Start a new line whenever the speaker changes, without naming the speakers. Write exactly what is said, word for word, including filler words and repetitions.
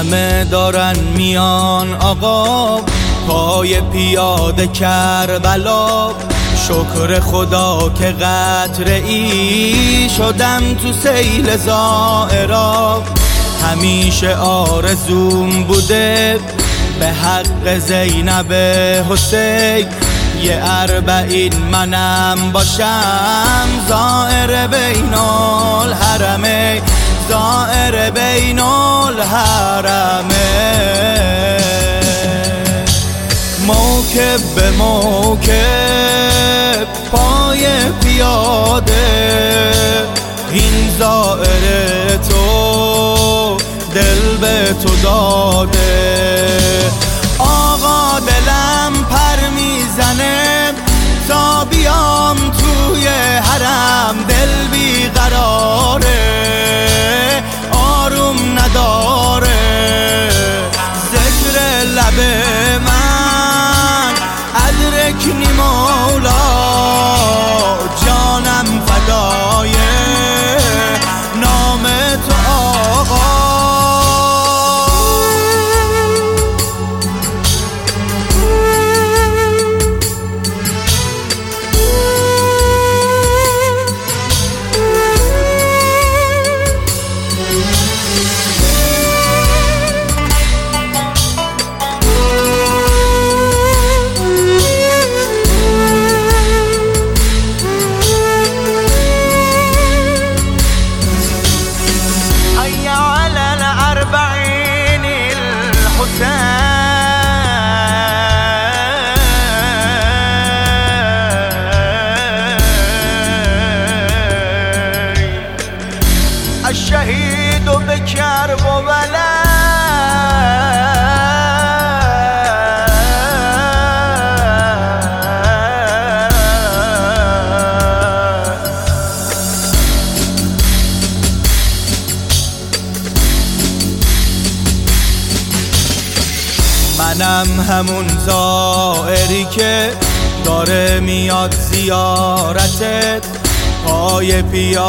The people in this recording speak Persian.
همه دارن میان آقا پای پیاده کربلا. شکر خدا که قطره ای شدم تو سیل زائرا. همیشه آرزوم بوده به حق زینب حسین یه اربعین منم باشم زائر بین الحرمین، زائر بین الحرمین. موکب به موکب پای پیاده این زائر تو دل به تو داده. آقا دلم پر میزنه تا بیام توی حرم، دل بی قراره آروم نداره. ذکر لب من ادرکنی مولا، جانم فدای نام تو آقا.
الشهید بکربلا
منم همون زائری که داره میاد زیارتت پای پیاده